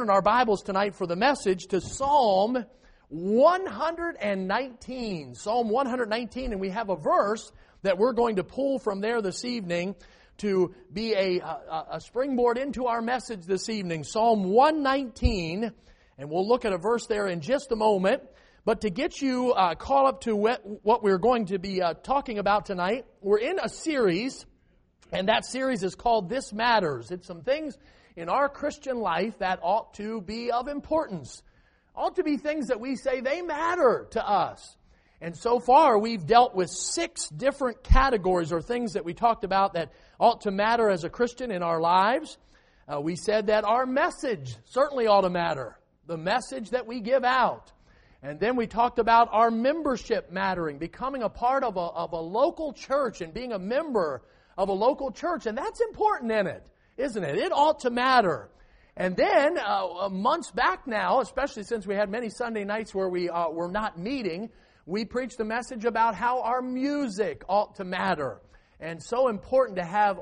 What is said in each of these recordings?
in our Bibles tonight for the message to Psalm 119. Psalm 119, and we have a verse that we're going to pull from there this evening to be a springboard into our message this evening. Psalm 119, and we'll look at a verse there in just a moment. But to get you caught up to what we're going to be talking about tonight, we're in a series, and that series is called This Matters. It's some things in our Christian life that ought to be of importance. Ought to be things that we say they matter to us. And so far we've dealt with 6 different categories or things that we talked about that ought to matter as a Christian in our lives. We said that our message certainly ought to matter. The message that we give out. And then we talked about our membership mattering, becoming a part of a local church and being a member of a local church. And that's important in it, isn't it? It ought to matter. And then months back now, especially since we had many Sunday nights where we were not meeting, we preached a message about how our music ought to matter. And so important to have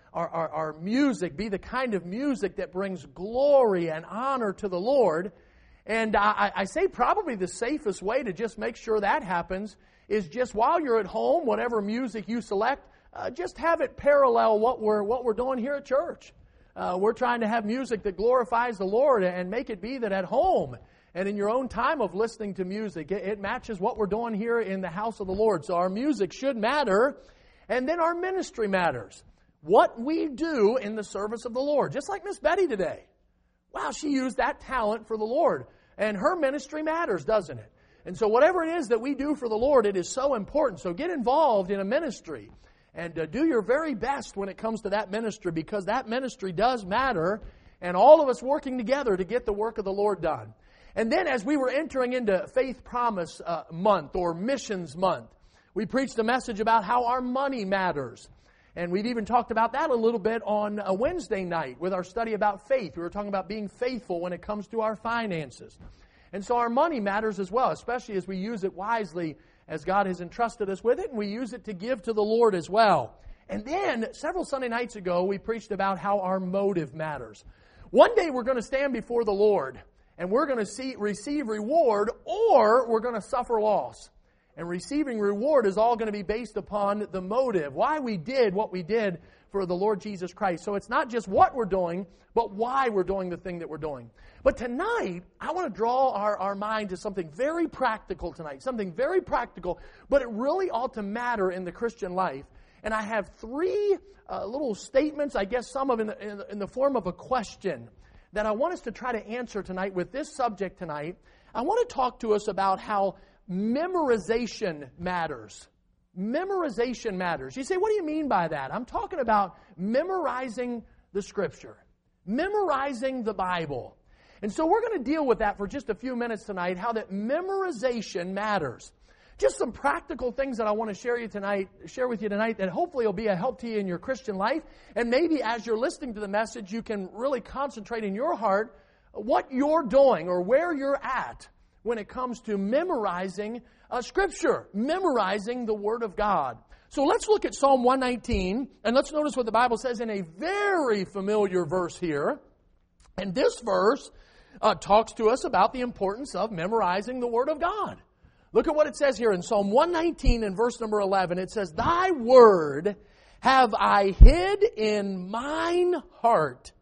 our music be the kind of music that brings glory and honor to the Lord. And I say probably the safest way to just make sure that happens is just while you're at home, whatever music you select, just have it parallel what we're doing here at church. We're trying to have music that glorifies the Lord and make it be that at home and in your own time of listening to music, it matches what we're doing here in the house of the Lord. So our music should matter, and then our ministry matters. What we do in the service of the Lord, just like Miss Betty today. Wow, she used that talent for the Lord. And her ministry matters, doesn't it? And so whatever it is that we do for the Lord, it is so important. So get involved in a ministry and do your very best when it comes to that ministry, because that ministry does matter, and all of us working together to get the work of the Lord done. And then as we were entering into Faith Promise Month or Missions Month, we preached a message about how our money matters. And we've even talked about that a little bit on a Wednesday night with our study about faith. We were talking about being faithful when it comes to our finances. And so our money matters as well, especially as we use it wisely as God has entrusted us with it, and we use it to give to the Lord as well. And then, several Sunday nights ago, we preached about how our motive matters. One day we're going to stand before the Lord, and we're going to receive reward, or we're going to suffer loss. And receiving reward is all going to be based upon the motive, why we did what we did for the Lord Jesus Christ. So it's not just what we're doing, but why we're doing the thing that we're doing. But tonight, I want to draw our mind to something very practical tonight, something very practical, but it really ought to matter in the Christian life. And I have 3 little statements, I guess some of them in the form of a question, that I want us to try to answer tonight with this subject tonight. I want to talk to us about how memorization matters. Memorization matters. You say, what do you mean by that? I'm talking about memorizing the Scripture, memorizing the Bible. And so we're going to deal with that for just a few minutes tonight, how that memorization matters. Just some practical things that I want to share with you tonight that hopefully will be a help to you in your Christian life. And maybe as you're listening to the message, you can really concentrate in your heart what you're doing or where you're at when it comes to memorizing Scripture, memorizing the Word of God. So let's look at Psalm 119, and let's notice what the Bible says in a very familiar verse here. And this verse talks to us about the importance of memorizing the Word of God. Look at what it says here in Psalm 119 and verse number 11. It says, "Thy word have I hid in mine heart."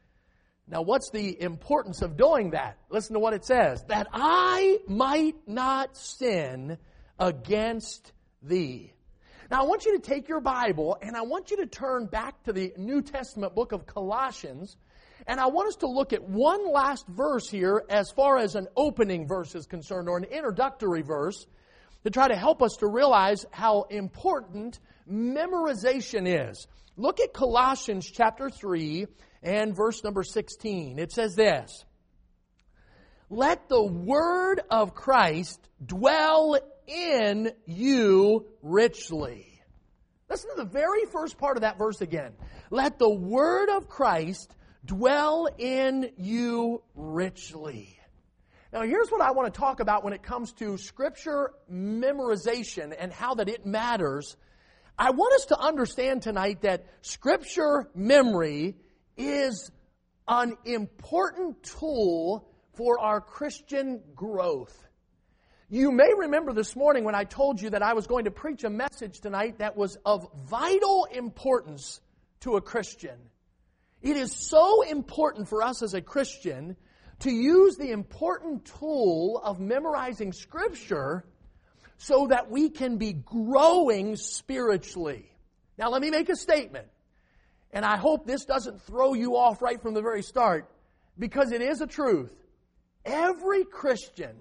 Now, what's the importance of doing that? Listen to what it says. "That I might not sin against thee." Now, I want you to take your Bible and I want you to turn back to the New Testament book of Colossians. And I want us to look at one last verse here as far as an opening verse is concerned, or an introductory verse, to try to help us to realize how important memorization is. Look at Colossians chapter 3 and verse number 16. It says this, "Let the word of Christ dwell in you richly." Listen to the very first part of that verse again. "Let the word of Christ dwell in you richly." Now here's what I want to talk about when it comes to Scripture memorization and how that it matters. I want us to understand tonight that Scripture memory is an important tool for our Christian growth. You may remember this morning when I told you that I was going to preach a message tonight that was of vital importance to a Christian. It is so important for us as a Christian to use the important tool of memorizing Scripture so that we can be growing spiritually. Now let me make a statement, and I hope this doesn't throw you off right from the very start, because it is a truth. Every Christian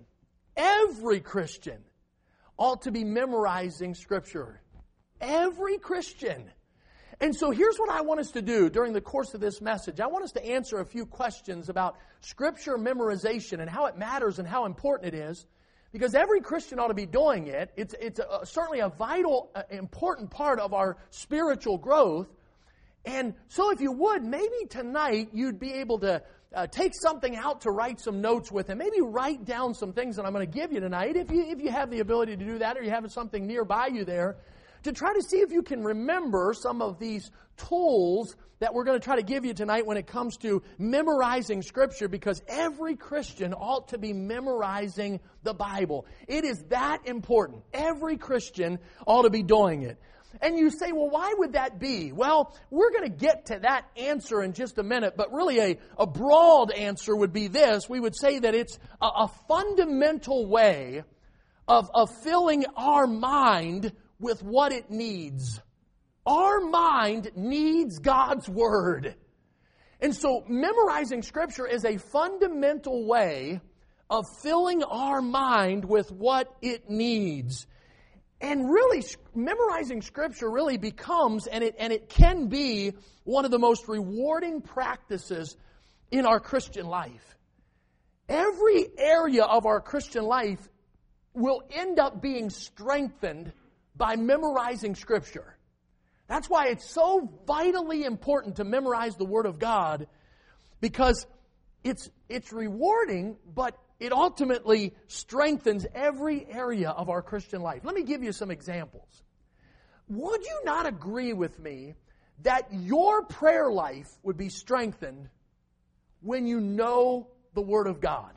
ought to be memorizing Scripture. Every Christian. And so here's what I want us to do during the course of this message. I want us to answer a few questions about Scripture memorization and how it matters and how important it is. Because every Christian ought to be doing it. It's certainly a vital, important part of our spiritual growth. And so if you would, maybe tonight you'd be able to take something out to write some notes with, and maybe write down some things that I'm going to give you tonight, if you have the ability to do that, or you have something nearby you there, to try to see if you can remember some of these tools that we're going to try to give you tonight when it comes to memorizing Scripture, because every Christian ought to be memorizing the Bible. It is that important. Every Christian ought to be doing it. And you say, well, why would that be? Well, we're going to get to that answer in just a minute, but really a broad answer would be this. We would say that it's a fundamental way of filling our mind with what it needs. Our mind needs God's Word. And so memorizing Scripture is a fundamental way of filling our mind with what it needs. And really, memorizing Scripture really becomes, and it can be, one of the most rewarding practices in our Christian life. Every area of our Christian life will end up being strengthened by memorizing Scripture. That's why it's so vitally important to memorize the Word of God, because it's rewarding, but it ultimately strengthens every area of our Christian life. Let me give you some examples. Would you not agree with me that your prayer life would be strengthened when you know the Word of God?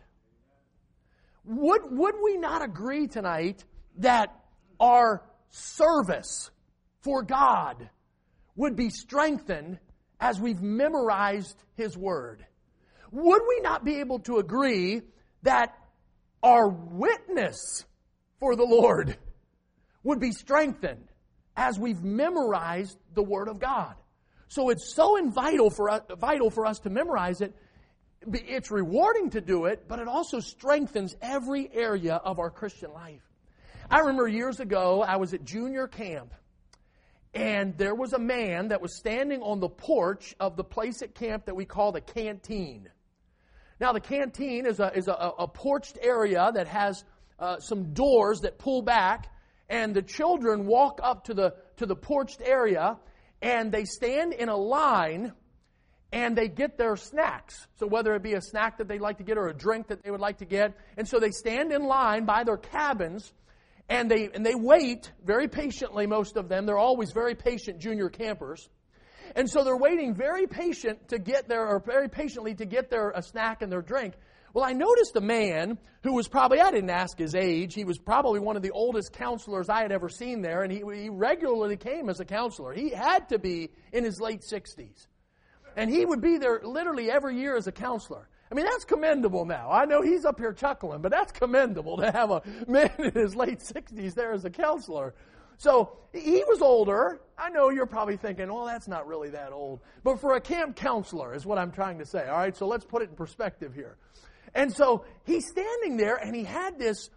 Would we not agree tonight that our service for God would be strengthened as we've memorized His Word? Would we not be able to agree that our witness for the Lord would be strengthened as we've memorized the Word of God? So it's so vital for us to memorize it. It's rewarding to do it, but it also strengthens every area of our Christian life. I remember years ago, I was at junior camp, and there was a man that was standing on the porch of the place at camp that we call the canteen. Now, the canteen is a porched area that has some doors that pull back, and the children walk up to the porched area, and they stand in a line, and they get their snacks. So whether it be a snack that they'd like to get or a drink that they would like to get, and so they stand in line by their cabins, and they wait very patiently. Most of them, they're always very patient junior campers. And so they're waiting very patiently to get their snack and their drink. Well, I noticed a man who was probably, I didn't ask his age, he was probably one of the oldest counselors I had ever seen there, and he regularly came as a counselor. He had to be in his late 60s. And he would be there literally every year as a counselor. I mean, that's commendable now. I know he's up here chuckling, but that's commendable to have a man in his late 60s there as a counselor. So he was older. I know you're probably thinking, well, that's not really that old. But for a camp counselor is what I'm trying to say. All right, so let's put it in perspective here. And so he's standing there, and he had this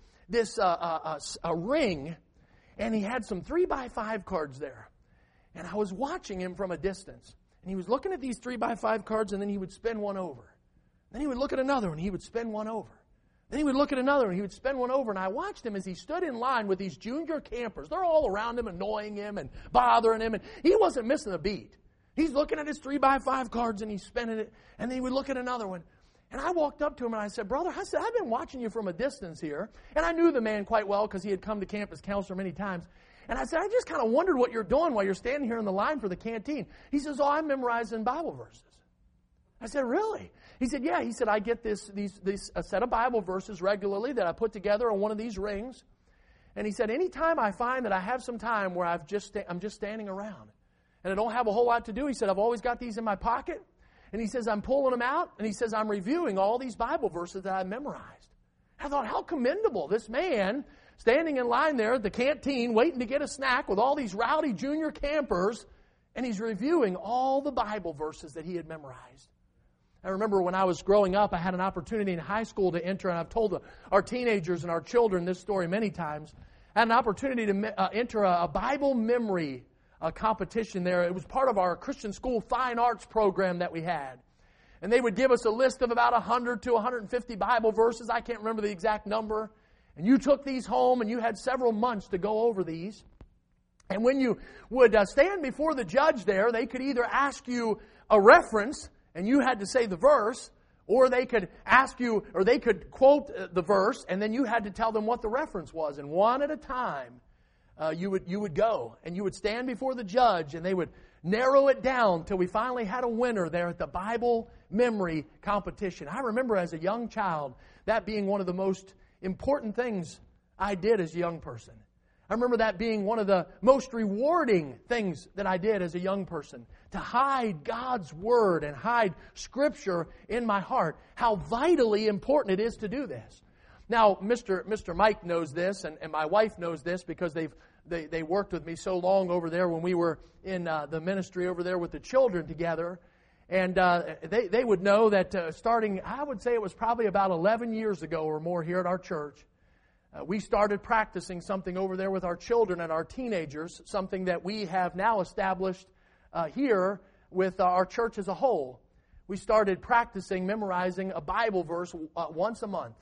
ring, and he had some 3x5 cards there. And I was watching him from a distance. And he was looking at these 3x5 cards, and then he would spin one over. Then he would look at another one, and he would spin one over. Then he would look at another, and he would spin one over. And I watched him as he stood in line with these junior campers. They're all around him, annoying him and bothering him. And he wasn't missing a beat. He's looking at his 3x5 cards, and he's spinning it. And then he would look at another one. And I walked up to him, and I said, brother, I've been watching you from a distance here. And I knew the man quite well because he had come to camp as counselor many times. And I said, I just kind of wondered what you're doing while you're standing here in the line for the canteen. He says, I'm memorizing Bible verses. I said, really? He said, yeah. He said, I get a set of Bible verses regularly that I put together on one of these rings. And he said, anytime I find that I have some time where I'm just standing around and I don't have a whole lot to do, he said, I've always got these in my pocket. And he says, I'm pulling them out. And he says, I'm reviewing all these Bible verses that I memorized. I thought, how commendable. This man standing in line there at the canteen waiting to get a snack with all these rowdy junior campers. And he's reviewing all the Bible verses that he had memorized. I remember when I was growing up, I had an opportunity in high school to enter, and I've told our teenagers and our children this story many times. I had an opportunity to enter a Bible memory competition there. It was part of our Christian school fine arts program that we had. And they would give us a list of about 100 to 150 Bible verses. I can't remember the exact number. And you took these home, and you had several months to go over these. And when you would stand before the judge there, they could either ask you a reference, and you had to say the verse, or they could ask you, or they could quote the verse, and then you had to tell them what the reference was. And one at a time, you would go, and you would stand before the judge, and they would narrow it down till we finally had a winner there at the Bible memory competition. I remember as a young child, that being one of the most important things I did as a young person. I remember that being one of the most rewarding things that I did as a young person. To hide God's Word and hide Scripture in my heart. How vitally important it is to do this. Now, Mr. Mike knows this, and my wife knows this because they worked with me so long over there when we were in the ministry over there with the children together. And they would know that starting, I would say it was probably about 11 years ago or more here at our church, we started practicing something over there with our children and our teenagers, something that we have now established here with our church as a whole. We started practicing memorizing a Bible verse once a month.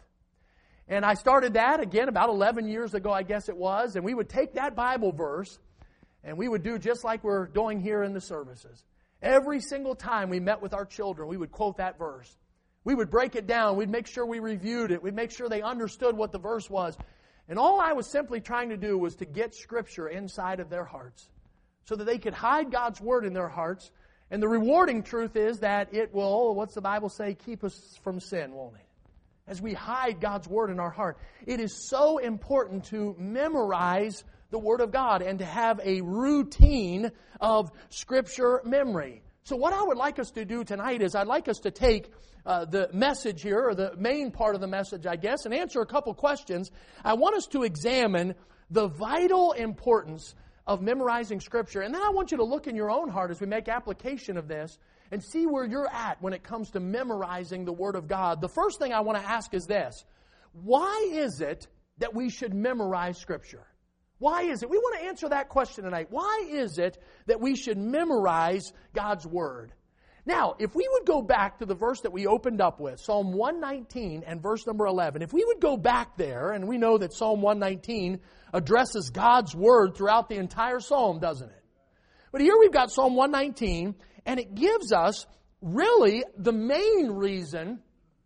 And I started that, again, about 11 years ago, I guess it was, and we would take that Bible verse and we would do just like we're doing here in the services. Every single time we met with our children, we would quote that verse. We would break it down. We'd make sure we reviewed it. We'd make sure they understood what the verse was. And all I was simply trying to do was to get Scripture inside of their hearts so that they could hide God's Word in their hearts. And the rewarding truth is that it will, what's the Bible say, keep us from sin, won't it? As we hide God's Word in our heart. It is so important to memorize the Word of God and to have a routine of Scripture memory. So what I would like us to do tonight is I'd like us to take the message here, or the main part of the message, I guess, and answer a couple questions. I want us to examine the vital importance of memorizing Scripture. And then I want you to look in your own heart as we make application of this and see where you're at when it comes to memorizing the Word of God. The first thing I want to ask is this. Why is it that we should memorize Scripture? Why is it? We want to answer that question tonight. Why is it that we should memorize God's Word? Now, if we would go back to the verse that we opened up with, Psalm 119 and verse number 11, if we would go back there, and we know that Psalm 119 addresses God's Word throughout the entire Psalm, doesn't it? But here we've got Psalm 119, and it gives us really the main reason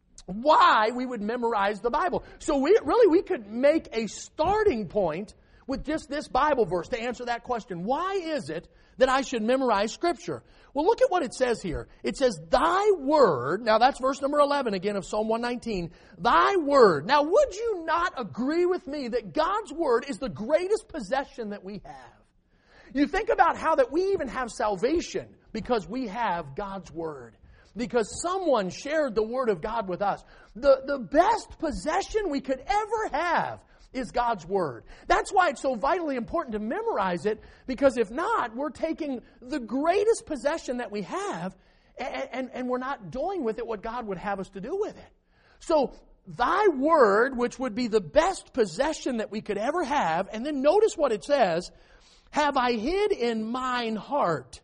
why we would memorize the Bible. So we could make a starting point with just this Bible verse to answer that question. Why is it that I should memorize Scripture? Well, look at what it says here. It says, Thy Word, now that's verse number 11 again of Psalm 119, Thy Word. Now, would you not agree with me that God's Word is the greatest possession that we have? You think about how that we even have salvation because we have God's Word. Because someone shared the Word of God with us. The best possession we could ever have is God's Word. That's why it's so vitally important to memorize it, because if not, we're taking the greatest possession that we have and we're not doing with it what God would have us to do with it. So, Thy Word, which would be the best possession that we could ever have, and then notice what it says, have I hid in mine heart.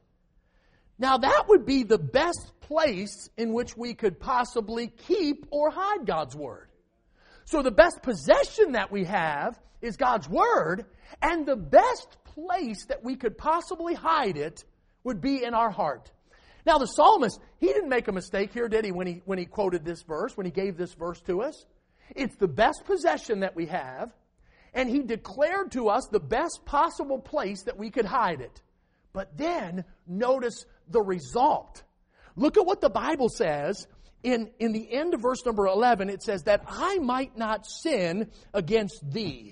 Now that would be the best place in which we could possibly keep or hide God's Word. So the best possession that we have is God's Word, and the best place that we could possibly hide it would be in our heart. Now the psalmist, he didn't make a mistake here, did he, when he quoted this verse, when he gave this verse to us? It's the best possession that we have, and he declared to us the best possible place that we could hide it. But then, notice the result. Look at what the Bible says in the end of verse number 11. It says, that I might not sin against thee.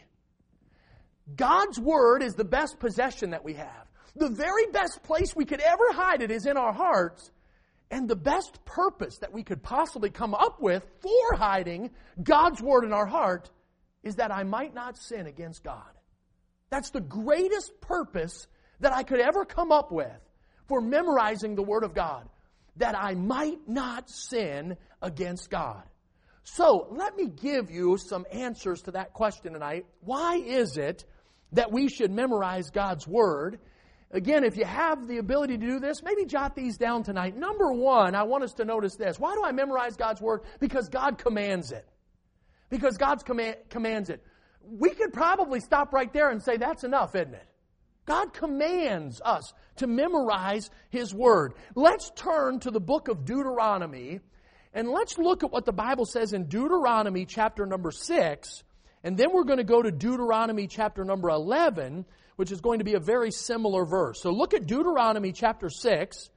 God's Word is the best possession that we have. The very best place we could ever hide it is in our hearts. And the best purpose that we could possibly come up with for hiding God's Word in our heart is that I might not sin against God. That's the greatest purpose that I could ever come up with for memorizing the Word of God. That I might not sin against God. So, let me give you some answers to that question tonight. Why is it that we should memorize God's Word? Again, if you have the ability to do this, maybe jot these down tonight. Number one, I want us to notice this. Why do I memorize God's Word? Because God commands it. Because God commands it. We could probably stop right there and say that's enough, isn't it? God commands us to memorize His Word. Let's turn to the book of Deuteronomy, and let's look at what the Bible says in Deuteronomy chapter number 6, and then we're going to go to Deuteronomy chapter number 11, which is going to be a very similar verse. So look at Deuteronomy chapter 6,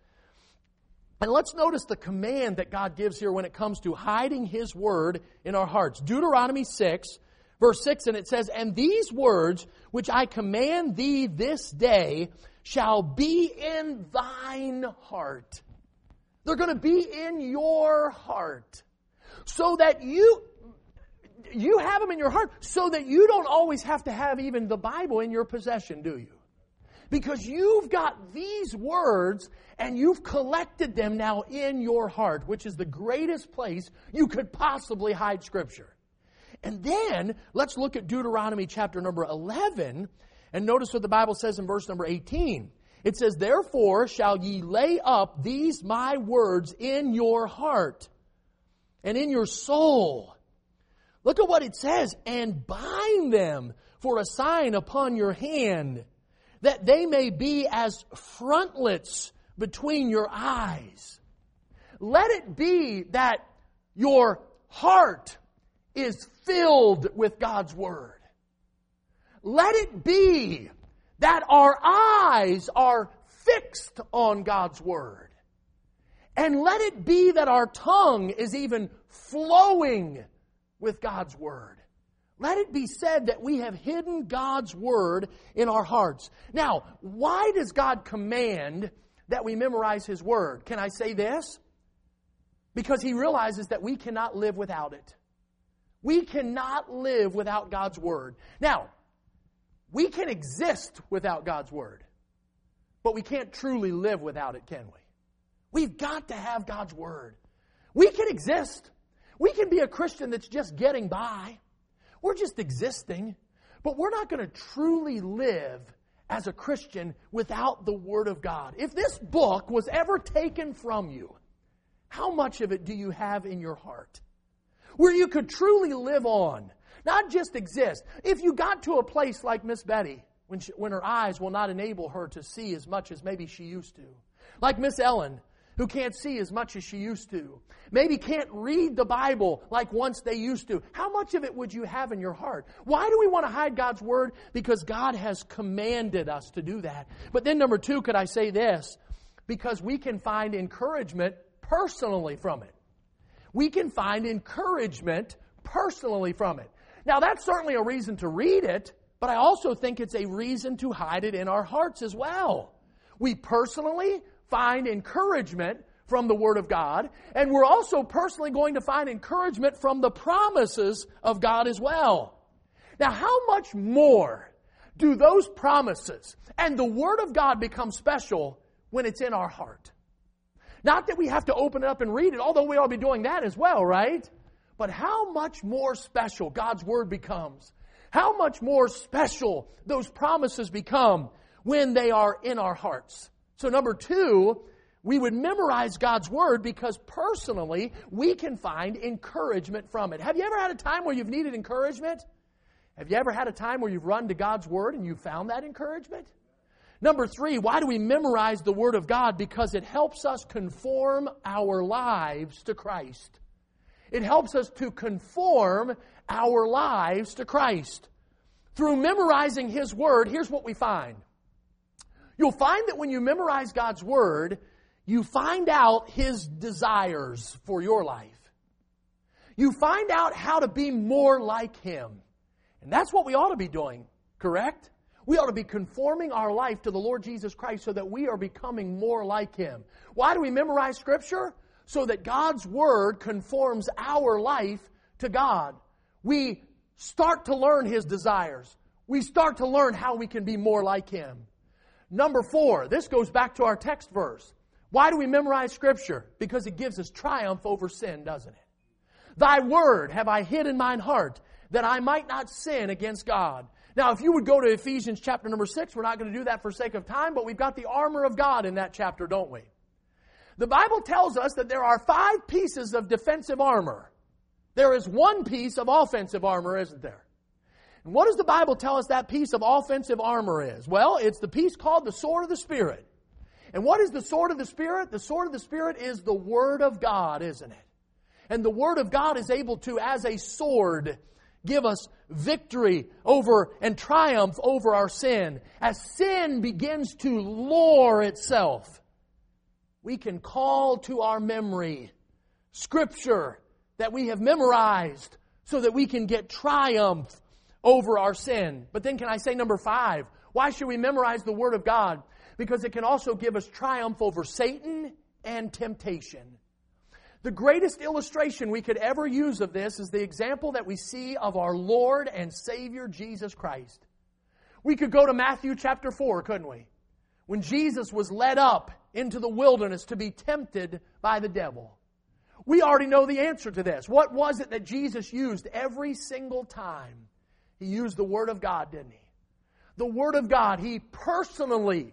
and let's notice the command that God gives here when it comes to hiding His Word in our hearts. Deuteronomy 6, verse 6, and it says, and these words which I command thee this day shall be in thine heart. They're going to be in your heart. So that you have them in your heart so that you don't always have to have even the Bible in your possession, do you? Because you've got these words and you've collected them now in your heart, which is the greatest place you could possibly hide Scripture. And then, let's look at Deuteronomy chapter number 11, and notice what the Bible says in verse number 18. It says, therefore shall ye lay up these my words in your heart and in your soul. Look at what it says, and bind them for a sign upon your hand, that they may be as frontlets between your eyes. Let it be that your heart is filled with God's Word. Let it be that our eyes are fixed on God's Word. And let it be that our tongue is even flowing with God's Word. Let it be said that we have hidden God's Word in our hearts. Now, why does God command that we memorize His Word? Can I say this? Because He realizes that we cannot live without it. We cannot live without God's Word. Now, we can exist without God's Word, but we can't truly live without it, can we? We've got to have God's Word. We can exist. We can be a Christian that's just getting by. We're just existing. But we're not going to truly live as a Christian without the Word of God. If this book was ever taken from you, how much of it do you have in your heart? Where you could truly live on, not just exist. If you got to a place like Miss Betty, when her eyes will not enable her to see as much as maybe she used to. Like Miss Ellen, who can't see as much as she used to. Maybe can't read the Bible like once they used to. How much of it would you have in your heart? Why do we want to hide God's Word? Because God has commanded us to do that. But then number two, could I say this? Because we can find encouragement personally from it. We can find encouragement personally from it. Now, that's certainly a reason to read it, but I also think it's a reason to hide it in our hearts as well. We personally find encouragement from the Word of God, and we're also personally going to find encouragement from the promises of God as well. Now, how much more do those promises and the Word of God become special when it's in our heart? Not that we have to open it up and read it, although we ought to be doing that as well, right? But how much more special God's Word becomes. How much more special those promises become when they are in our hearts. So number two, we would memorize God's Word because personally we can find encouragement from it. Have you ever had a time where you've needed encouragement? Have you ever had a time where you've run to God's Word and you found that encouragement? Number three, why do we memorize the Word of God? Because it helps us conform our lives to Christ. It helps us to conform our lives to Christ. Through memorizing His Word, here's what we find. You'll find that when you memorize God's Word, you find out His desires for your life. You find out how to be more like Him. And that's what we ought to be doing, correct? We ought to be conforming our life to the Lord Jesus Christ so that we are becoming more like Him. Why do we memorize Scripture? So that God's Word conforms our life to God. We start to learn His desires. We start to learn how we can be more like Him. Number 4, this goes back to our text verse. Why do we memorize Scripture? Because it gives us triumph over sin, doesn't it? Thy word have I hid in mine heart, that I might not sin against God. Now, if you would go to Ephesians chapter number 6, we're not going to do that for sake of time, but we've got the armor of God in that chapter, don't we? The Bible tells us that there are 5 pieces of defensive armor. There is 1 piece of offensive armor, isn't there? And what does the Bible tell us that piece of offensive armor is? Well, it's the piece called the sword of the Spirit. And what is the sword of the Spirit? The sword of the Spirit is the Word of God, isn't it? And the Word of God is able to, as a sword, give us victory over and triumph over our sin. As sin begins to lure itself, we can call to our memory Scripture that we have memorized so that we can get triumph over our sin. But then can I say number 5? Why should we memorize the Word of God? Because it can also give us triumph over Satan and temptation. The greatest illustration we could ever use of this is the example that we see of our Lord and Savior Jesus Christ. We could go to Matthew chapter 4, couldn't we? When Jesus was led up into the wilderness to be tempted by the devil. We already know the answer to this. What was it that Jesus used every single time? He used the Word of God, didn't He? The Word of God. He personally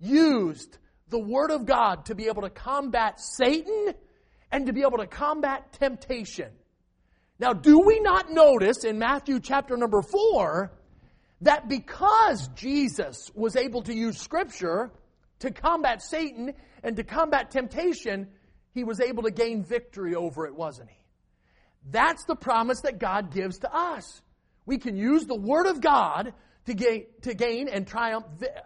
used the Word of God to be able to combat Satan and to be able to combat temptation. Now, do we not notice in Matthew chapter number 4 that because Jesus was able to use Scripture to combat Satan and to combat temptation, He was able to gain victory over it, wasn't He? That's the promise that God gives to us. We can use the Word of God to gain and triumph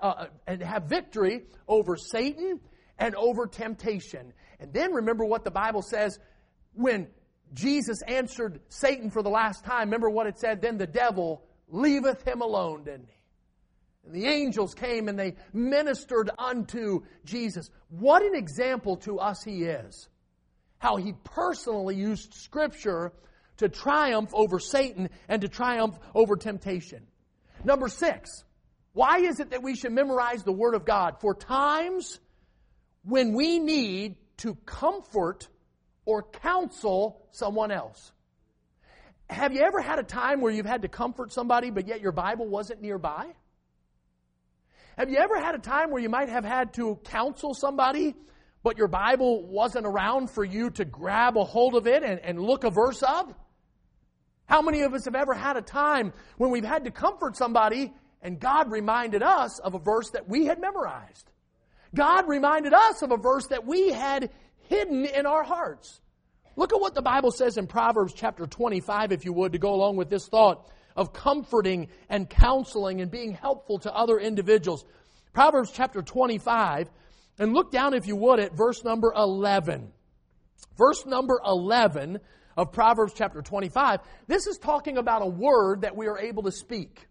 and have victory over Satan and over temptation. And then remember what the Bible says when Jesus answered Satan for the last time. Remember what it said? Then the devil leaveth him alone, didn't he? And the angels came and they ministered unto Jesus. What an example to us He is. How He personally used Scripture to triumph over Satan and to triumph over temptation. Number 6, why is it that we should memorize the Word of God? For times when we need to comfort or counsel someone else. Have you ever had a time where you've had to comfort somebody but yet your Bible wasn't nearby? Have you ever had a time where you might have had to counsel somebody but your Bible wasn't around for you to grab a hold of it and look a verse up? How many of us have ever had a time when we've had to comfort somebody and God reminded us of a verse that we had memorized? God reminded us of a verse that we had hidden in our hearts. Look at what the Bible says in Proverbs chapter 25, if you would, to go along with this thought of comforting and counseling and being helpful to other individuals. Proverbs chapter 25, and look down, if you would, at verse number 11. Verse number 11 of Proverbs chapter 25. This is talking about a word that we are able to speak.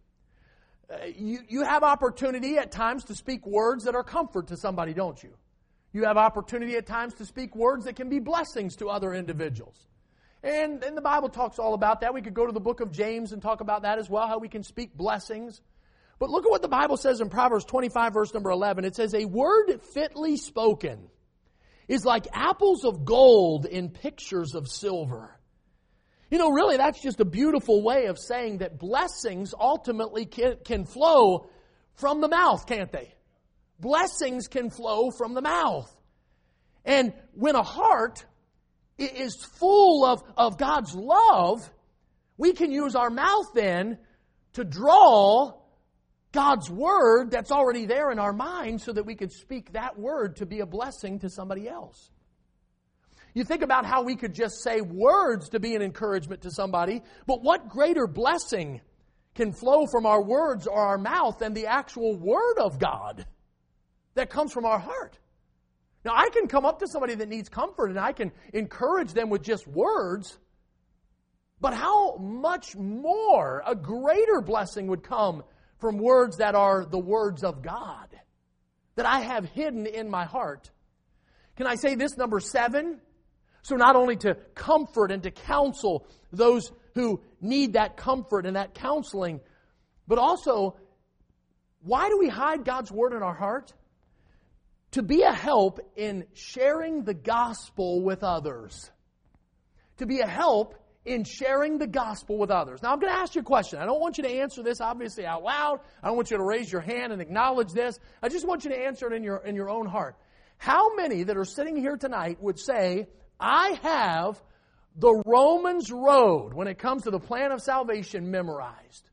You have opportunity at times to speak words that are comfort to somebody, don't you? You have opportunity at times to speak words that can be blessings to other individuals. And the Bible talks all about that. We could go to the book of James and talk about that as well, how we can speak blessings. But look at what the Bible says in Proverbs 25, verse number 11. It says, a word fitly spoken is like apples of gold in pictures of silver. You know, really, that's just a beautiful way of saying that blessings ultimately can flow from the mouth, can't they? Blessings can flow from the mouth. And when a heart is full of God's love, we can use our mouth then to draw God's Word that's already there in our mind so that we could speak that Word to be a blessing to somebody else. You think about how we could just say words to be an encouragement to somebody, but what greater blessing can flow from our words or our mouth than the actual Word of God that comes from our heart? Now, I can come up to somebody that needs comfort and I can encourage them with just words, but how much more, a greater blessing would come from words that are the words of God, that I have hidden in my heart. Can I say this, number 7? So not only to comfort and to counsel those who need that comfort and that counseling, but also, why do we hide God's Word in our heart? To be a help in sharing the gospel with others. To be a help in sharing the gospel with others. Now I'm going to ask you a question. I don't want you to answer this obviously out loud. I don't want you to raise your hand and acknowledge this. I just want you to answer it in your own heart. How many that are sitting here tonight would say, I have the Romans Road when it comes to the plan of salvation memorized?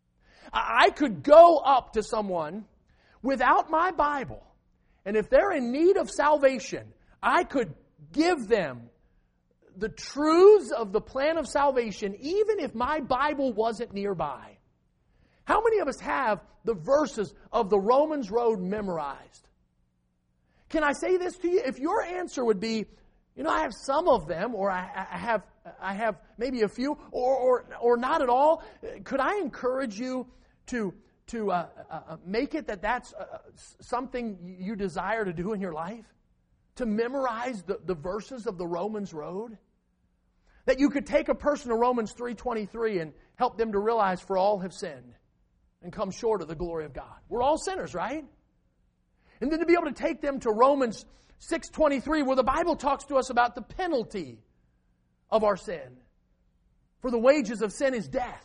I could go up to someone without my Bible, and if they're in need of salvation, I could give them the truths of the plan of salvation even if my Bible wasn't nearby. How many of us have the verses of the Romans Road memorized? Can I say this to you? If your answer would be, I have some of them, or I have maybe a few, or not at all, could I encourage you to make it that's something you desire to do in your life? To memorize the verses of the Romans Road? That you could take a person to Romans 3:23 and help them to realize, for all have sinned and come short of the glory of God. We're all sinners, right? And then to be able to take them to Romans 6:23, where the Bible talks to us about the penalty of our sin. For the wages of sin is death.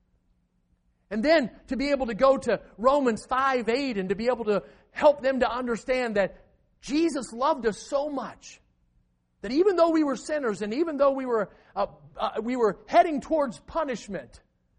And then to be able to go to Romans 5:8 and to be able to help them to understand that Jesus loved us so much that even though we were sinners and even though we were heading towards punishment,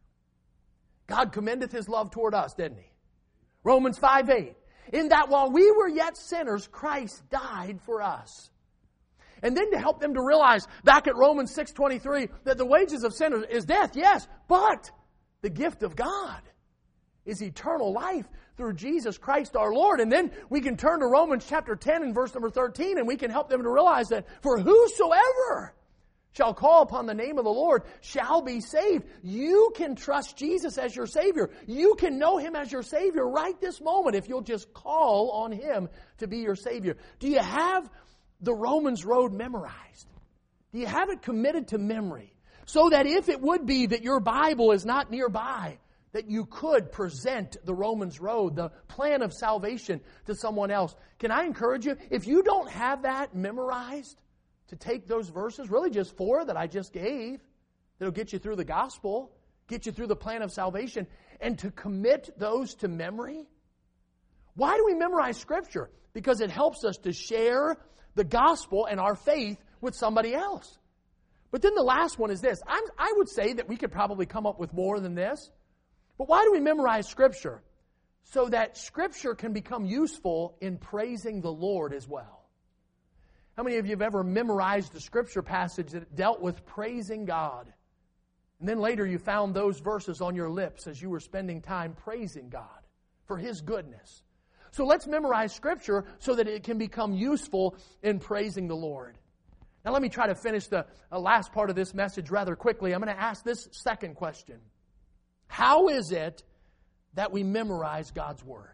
God commendeth His love toward us, didn't He? Romans 5:8. In that while we were yet sinners, Christ died for us. And then to help them to realize back at Romans 6:23 that the wages of sin is death, yes, but the gift of God is eternal life through Jesus Christ our Lord. And then we can turn to Romans chapter 10 and verse number 13 and we can help them to realize that for whosoever shall call upon the name of the Lord shall be saved. You can trust Jesus as your Savior. You can know Him as your Savior right this moment if you'll just call on Him to be your Savior. Do you have the Romans Road memorized? Do you have it committed to memory? So that if it would be that your Bible is not nearby, that you could present the Romans Road, the plan of salvation, to someone else. Can I encourage you, if you don't have that memorized, to take those verses, really just 4 that I just gave, that'll get you through the gospel, get you through the plan of salvation, and to commit those to memory? Why do we memorize Scripture? Because it helps us to share the gospel and our faith with somebody else. But then the last one is this. I would say that we could probably come up with more than this. But why do we memorize Scripture? So that Scripture can become useful in praising the Lord as well. How many of you have ever memorized a Scripture passage that dealt with praising God? And then later you found those verses on your lips as you were spending time praising God for His goodness. So let's memorize Scripture so that it can become useful in praising the Lord. Now let me try to finish the last part of this message rather quickly. I'm going to ask this second question. How is it that we memorize God's Word?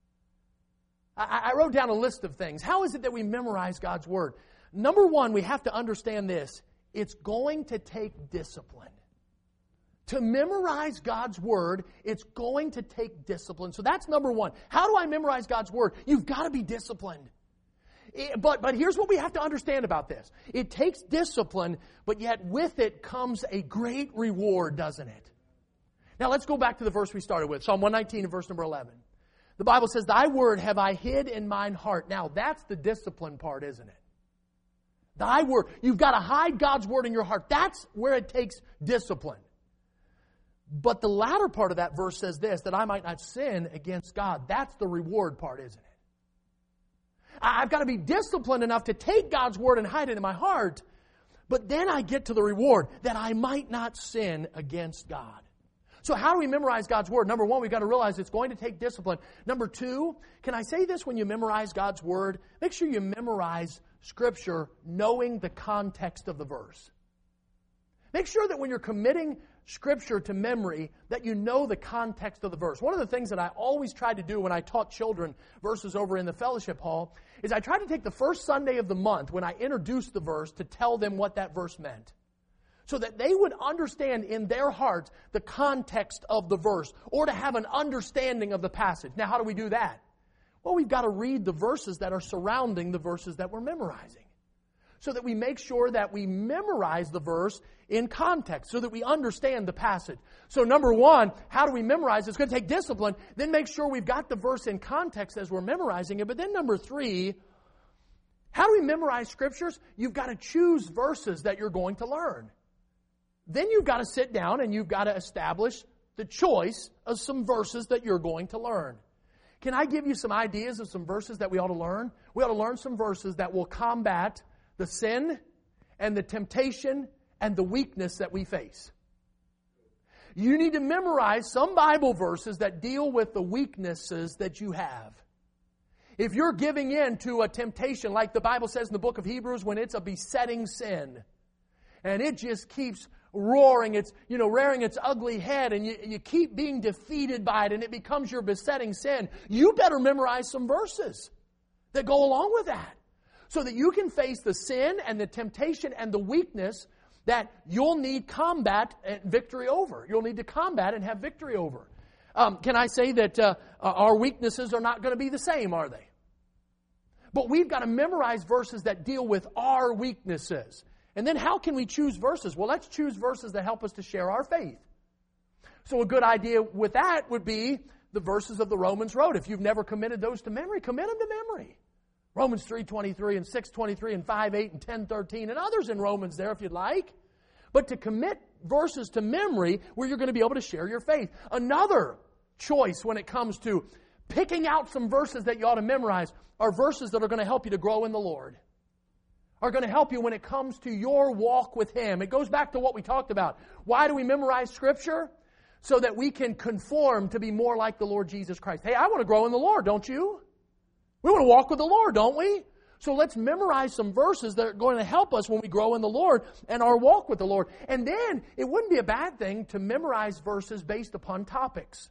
I wrote down a list of things. How is it that we memorize God's Word? Number one, we have to understand this. It's going to take discipline. To memorize God's Word, it's going to take discipline. So that's number one. How do I memorize God's Word? You've got to be disciplined. But here's what we have to understand about this. It takes discipline, but yet with it comes a great reward, doesn't it? Now let's go back to the verse we started with. Psalm 119 and verse number 11. The Bible says, Thy word have I hid in mine heart. Now that's the discipline part, isn't it? Thy word. You've got to hide God's Word in your heart. That's where it takes discipline. But the latter part of that verse says this, that I might not sin against God. That's the reward part, isn't it? I've got to be disciplined enough to take God's Word and hide it in my heart. But then I get to the reward, that I might not sin against God. So how do we memorize God's Word? Number one, we've got to realize it's going to take discipline. Number two, can I say this when you memorize God's Word? Make sure you memorize Scripture knowing the context of the verse. Make sure that when you're committing Scripture to memory, that you know the context of the verse. One of the things that I always tried to do when I taught children verses over in the fellowship hall is I tried to take the first Sunday of the month when I introduced the verse to tell them what that verse meant, so that they would understand in their hearts the context of the verse, or to have an understanding of the passage. Now, how do we do that? Well, we've got to read the verses that are surrounding the verses that we're memorizing, so that we make sure that we memorize the verse in context, so that we understand the passage. So number one, how do we memorize? It's going to take discipline. Then make sure we've got the verse in context as we're memorizing it. But then number three, how do we memorize Scriptures? You've got to choose verses that you're going to learn. Then you've got to sit down and you've got to establish the choice of some verses that you're going to learn. Can I give you some ideas of some verses that we ought to learn? We ought to learn some verses that will combat the sin and the temptation and the weakness that we face. You need to memorize some Bible verses that deal with the weaknesses that you have. If you're giving in to a temptation, like the Bible says in the book of Hebrews, when it's a besetting sin, and it just keeps roaring, it's, rearing its ugly head, and you keep being defeated by it, and it becomes your besetting sin, you better memorize some verses that go along with that, so that you can face the sin and the temptation and the weakness that you'll need combat and victory over. You'll need to combat and have victory over. Can I say that our weaknesses are not going to be the same, are they? But we've got to memorize verses that deal with our weaknesses. And then how can we choose verses? Well, let's choose verses that help us to share our faith. So a good idea with that would be the verses of the Romans Road. If you've never committed those to memory, commit them to memory. Romans 3:23 and 6:23 and 5:8 and 10:13 and others in Romans there if you'd like. But to commit verses to memory where you're going to be able to share your faith. Another choice when it comes to picking out some verses that you ought to memorize are verses that are going to help you to grow in the Lord. Are going to help you when it comes to your walk with Him. It goes back to what we talked about. Why do we memorize Scripture? So that we can conform to be more like the Lord Jesus Christ. Hey, I want to grow in the Lord, don't you? We want to walk with the Lord, don't we? So let's memorize some verses that are going to help us when we grow in the Lord and our walk with the Lord. And then it wouldn't be a bad thing to memorize verses based upon topics.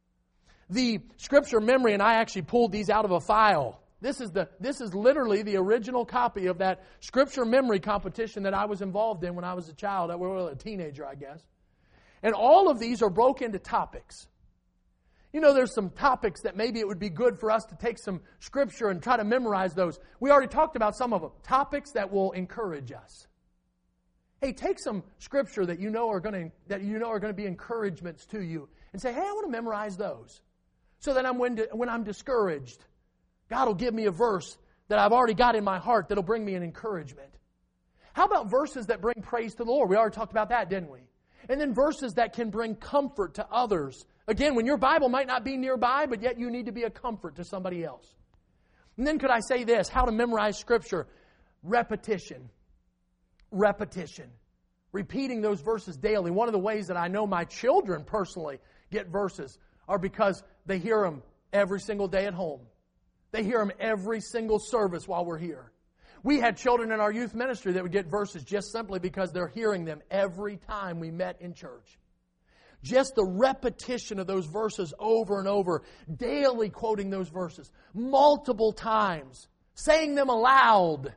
The Scripture memory, and I actually pulled these out of a file. This is literally the original copy of that Scripture memory competition that I was involved in when I was a child, a teenager, I guess. And all of these are broken into topics. There's some topics that maybe it would be good for us to take some Scripture and try to memorize those. We already talked about some of them. Topics that will encourage us. Hey, take some Scripture that you know are going to be encouragements to you, and say, hey, I want to memorize those, so that when I'm discouraged, God will give me a verse that I've already got in my heart that'll bring me an encouragement. How about verses that bring praise to the Lord? We already talked about that, didn't we? And then verses that can bring comfort to others. Again, when your Bible might not be nearby, but yet you need to be a comfort to somebody else. And then could I say this, how to memorize Scripture? Repetition. Repetition. Repeating those verses daily. One of the ways that I know my children personally get verses are because they hear them every single day at home. They hear them every single service while we're here. We had children in our youth ministry that would get verses just simply because they're hearing them every time we met in church. Just the repetition of those verses over and over, daily quoting those verses, multiple times, saying them aloud,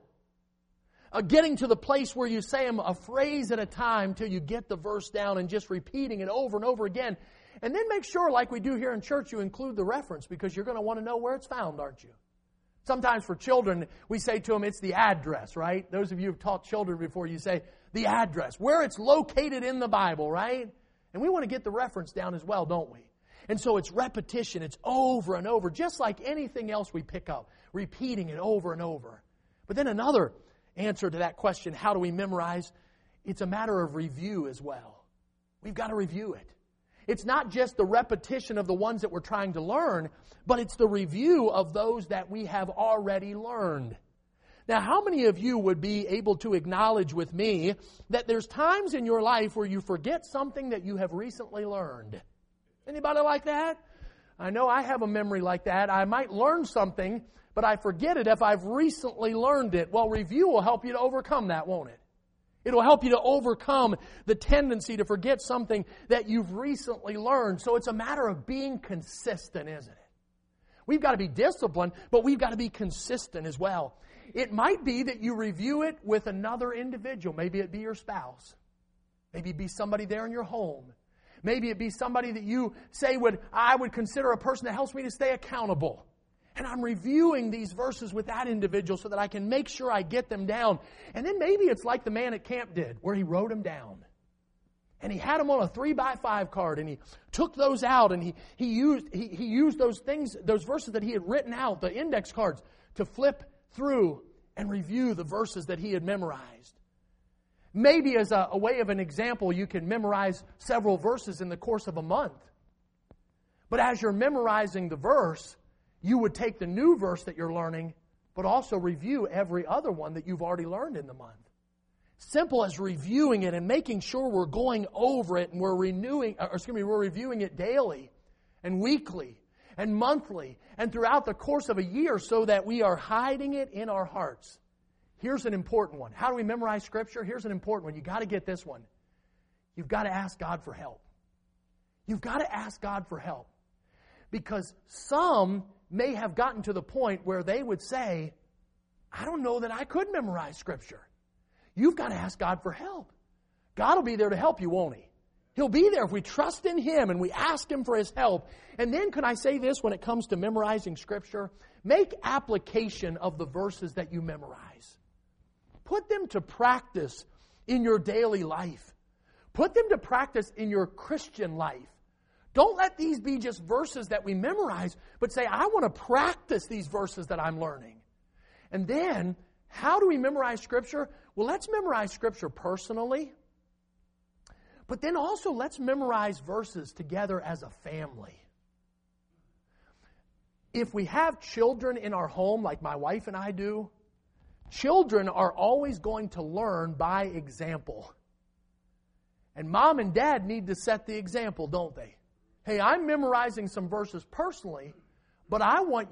getting to the place where you say them a phrase at a time till you get the verse down and just repeating it over and over again. And then make sure, like we do here in church, you include the reference because you're going to want to know where it's found, aren't you? Sometimes for children, we say to them, it's the address, right? Those of you who have taught children before, you say the address, where it's located in the Bible, right? And we want to get the reference down as well, don't we? And so it's repetition, it's over and over, just like anything else we pick up, repeating it over and over. But then another answer to that question, how do we memorize? It's a matter of review as well. We've got to review it. It's not just the repetition of the ones that we're trying to learn, but it's the review of those that we have already learned. Now, how many of you would be able to acknowledge with me that there's times in your life where you forget something that you have recently learned? Anybody like that? I know I have a memory like that. I might learn something, but I forget it if I've recently learned it. Well, review will help you to overcome that, won't it? It'll help you to overcome the tendency to forget something that you've recently learned. So it's a matter of being consistent, isn't it? We've got to be disciplined, but we've got to be consistent as well. It might be that you review it with another individual. Maybe it be your spouse. Maybe it be somebody there in your home. Maybe it be somebody that you say I would consider a person that helps me to stay accountable. And I'm reviewing these verses with that individual so that I can make sure I get them down. And then maybe it's like the man at camp did, where he wrote them down. And he had them on a 3x5 card, and he took those out, and he used those things, those verses that he had written out, the index cards, to flip through and review the verses that he had memorized. Maybe as a way of an example, you can memorize several verses in the course of a month. But as you're memorizing the verse, you would take the new verse that you're learning, but also review every other one that you've already learned in the month. Simple as reviewing it and making sure we're going over it and we're reviewing it daily and weekly and monthly and throughout the course of a year so that we are hiding it in our hearts. Here's an important one. How do we memorize Scripture? Here's an important one. You've got to get this one. You've got to ask God for help. You've got to ask God for help. Because some may have gotten to the point where they would say, I don't know that I could memorize Scripture. You've got to ask God for help. God will be there to help you, won't He? He'll be there if we trust in Him and we ask Him for His help. And then can I say this when it comes to memorizing Scripture? Make application of the verses that you memorize. Put them to practice in your daily life. Put them to practice in your Christian life. Don't let these be just verses that we memorize, but say, I want to practice these verses that I'm learning. And then, how do we memorize Scripture? Well, let's memorize Scripture personally. But then also, let's memorize verses together as a family. If we have children in our home, like my wife and I do, children are always going to learn by example. And mom and dad need to set the example, don't they? Hey, I'm memorizing some verses personally, but I want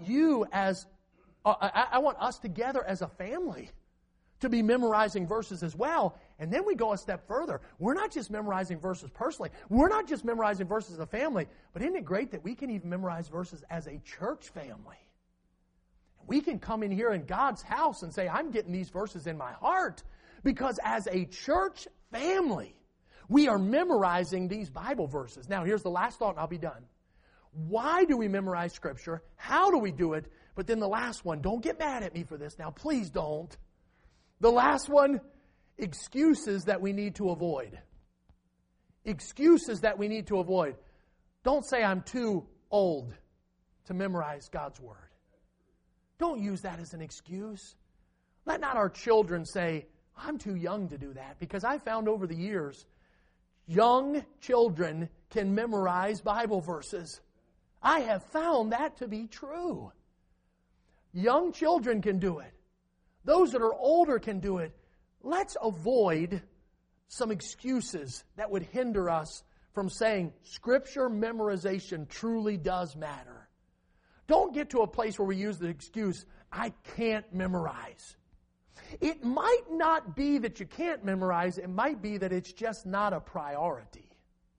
us together as a family to be memorizing verses as well. And then we go a step further. We're not just memorizing verses personally. We're not just memorizing verses as a family, but isn't it great that we can even memorize verses as a church family? We can come in here in God's house and say, I'm getting these verses in my heart, because as a church family, we are memorizing these Bible verses. Now, here's the last thought, and I'll be done. Why do we memorize Scripture? How do we do it? But then the last one, don't get mad at me for this now. Please don't. The last one, excuses that we need to avoid. Excuses that we need to avoid. Don't say I'm too old to memorize God's Word. Don't use that as an excuse. Let not our children say, I'm too young to do that. Because I found over the years, young children can memorize Bible verses. I have found that to be true. Young children can do it. Those that are older can do it. Let's avoid some excuses that would hinder us from saying Scripture memorization truly does matter. Don't get to a place where we use the excuse, I can't memorize. It might not be that you can't memorize. It might be that it's just not a priority.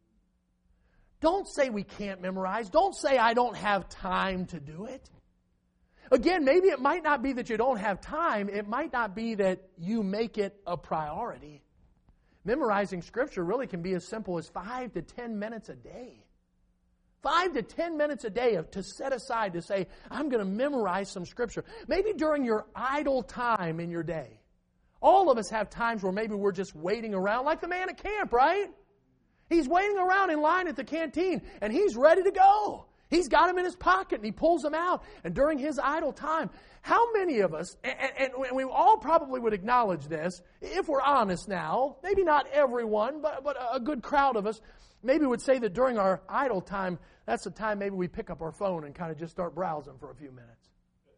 Don't say we can't memorize. Don't say I don't have time to do it. Again, maybe it might not be that you don't have time. It might not be that you make it a priority. Memorizing Scripture really can be as simple as 5 to 10 minutes a day. 5 to 10 minutes a day to set aside to say, I'm going to memorize some Scripture. Maybe during your idle time in your day. All of us have times where maybe we're just waiting around, like the man at camp, right? He's waiting around in line at the canteen, and he's ready to go. He's got them in his pocket, and he pulls them out. And during his idle time, how many of us, and we all probably would acknowledge this, if we're honest now, maybe not everyone, but a good crowd of us, maybe would say that during our idle time, that's the time maybe we pick up our phone and kind of just start browsing for a few minutes.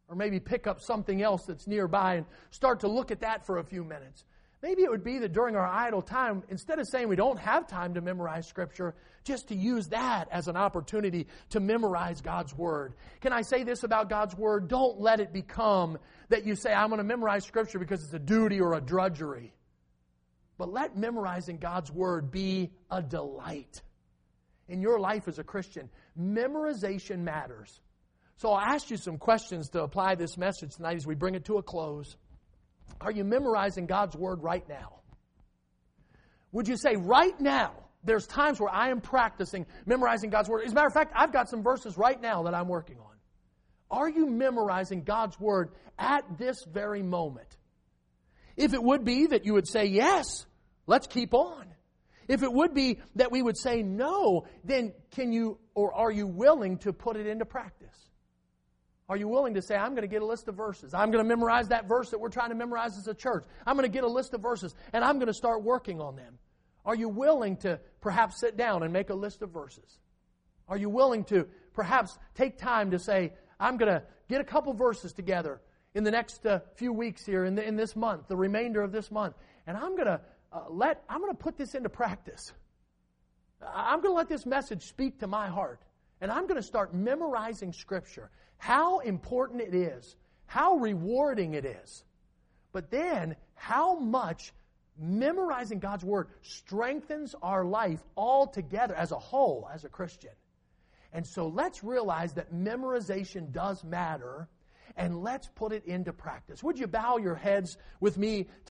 Or maybe pick up something else that's nearby and start to look at that for a few minutes. Maybe it would be that during our idle time, instead of saying we don't have time to memorize Scripture, just to use that as an opportunity to memorize God's Word. Can I say this about God's Word? Don't let it become that you say, I'm going to memorize Scripture because it's a duty or a drudgery. But let memorizing God's Word be a delight. In your life as a Christian, memorization matters. So I'll ask you some questions to apply this message tonight as we bring it to a close. Are you memorizing God's Word right now? Would you say, right now, there's times where I am practicing memorizing God's Word? As a matter of fact, I've got some verses right now that I'm working on. Are you memorizing God's Word at this very moment? If it would be that you would say, yes, let's keep on. If it would be that we would say no, then can you or are you willing to put it into practice? Are you willing to say, I'm going to get a list of verses. I'm going to memorize that verse that we're trying to memorize as a church. I'm going to get a list of verses, and I'm going to start working on them. Are you willing to perhaps sit down and make a list of verses? Are you willing to perhaps take time to say, I'm going to get a couple verses together in the next few weeks here, in this month, the remainder of this month, and I'm going to put this into practice. I'm going to let this message speak to my heart. And I'm going to start memorizing Scripture. How important it is. How rewarding it is. But then, how much memorizing God's Word strengthens our life altogether as a whole, as a Christian. And so let's realize that memorization does matter, and let's put it into practice. Would you bow your heads with me